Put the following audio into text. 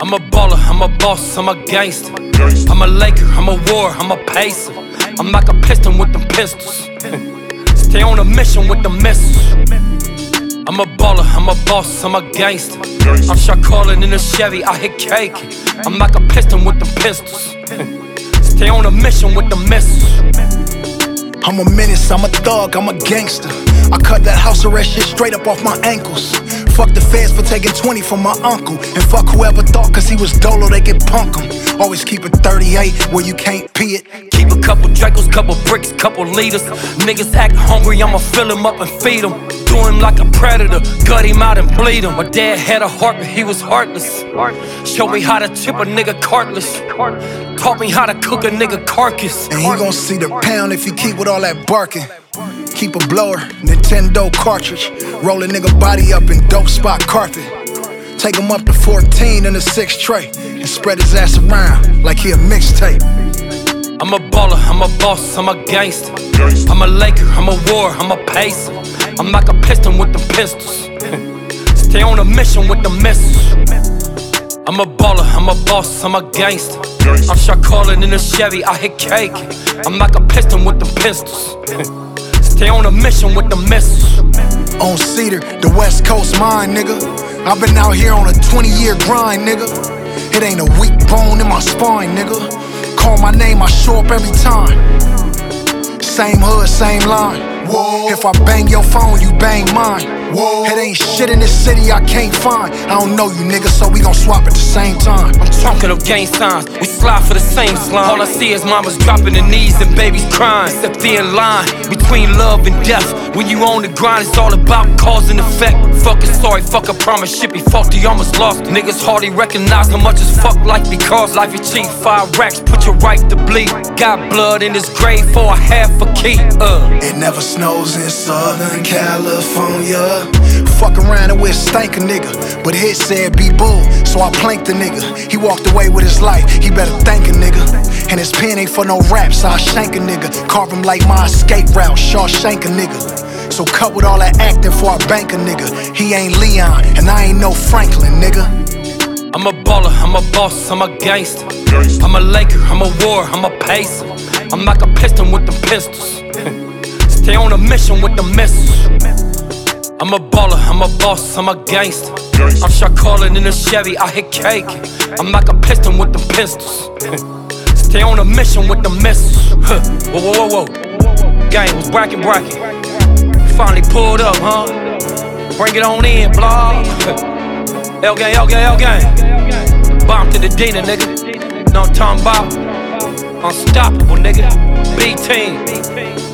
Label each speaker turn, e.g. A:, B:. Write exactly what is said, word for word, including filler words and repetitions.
A: I'm a baller, I'm a boss, I'm a gangster. I'm a Laker, I'm a war, I'm a pacer. I'm like a piston with them pistols. Stay on a mission with the missiles. I'm a baller, I'm a boss, I'm a gangster. I'm shot calling in a Chevy, I hit cake. I'm like a piston with them pistols. Stay on a mission with the missiles.
B: I'm a menace, I'm a thug, I'm a gangster. I cut that house arrest shit straight up off my ankles. Fuck the feds for taking twenty from my uncle. And fuck whoever thought cause he was dolo they could punk him. Always keep a thirty-eight where you can't pee it.
A: Keep a couple Dracos, couple bricks, couple liters. Niggas act hungry, I'ma fill him up and feed him. Do him like a predator, gut him out and bleed him. My dad had a heart but he was heartless. Showed me how to tip a nigga cartless. Taught me how to cook a nigga carcass.
B: And you gon' see the pound if you keep with all that barking. Keep a blower, Nintendo cartridge. Roll a nigga body up in dope spot carpet. Take him up to fourteen in a six tray. And spread his ass around like he a mixtape.
A: I'm a baller, I'm a boss, I'm a gangster. I'm a Laker, I'm a war, I'm a pacer. I'm like a piston with them pistols. Stay on a mission with the missiles. I'm a baller, I'm a boss, I'm a gangster. I'm shot calling in a Chevy, I hit cake. I'm like a piston with them pistols. Stay on a mission with the missiles.
B: On Cedar, the West Coast mine, nigga. I've been out here on a twenty year grind, nigga. It ain't a weak bone in my spine, nigga. Call my name, I show up every time. Same hood, same line. Whoa. If I bang your phone, you bang mine. Whoa. It ain't shit in this city I can't find. I don't know you niggas, so we gon' swap at the same time.
A: I'm talking of gang signs, we slide for the same slime. All I see is mamas dropping their knees and babies crying. It's a thin line between love and death. When you on the grind, it's all about cause and effect. Fuck it, sorry, fuck a promise, shit be faulty, almost lost. Niggas hardly recognize how much is fuck life because life is cheap. Five racks, put your right to bleed. Got blood in this grave for a half a key. Uh.
B: It never snows in Southern California. Fuck around and we'll stank a nigga. But his said be bull, so I planked the nigga. He walked away with his life, he better thank a nigga. And his pen ain't for no rap, so I shank a nigga. Carve him like my escape route, Shawshank a nigga. So cut with all that acting before I bank a nigga. He ain't Leon, and I ain't no Franklin, nigga.
A: I'm a baller, I'm a boss, I'm a gangster. I'm a Laker, I'm a war, I'm a pacer. I'm like a piston with them pistols. Stay on a mission with the missiles. I'm a baller, I'm a boss, I'm a gangster. I'm shot calling in a Chevy, I hit cake. I'm like a piston with them pistols. Stay on a mission with the missiles. Whoa, whoa, whoa, whoa. Gang was bracket, bracket. Finally pulled up, huh? Bring it on in, blah. L gang, L gang, L gang. Bomb to the Dina, nigga. Know what I'm talking about? Unstoppable, nigga. B-team.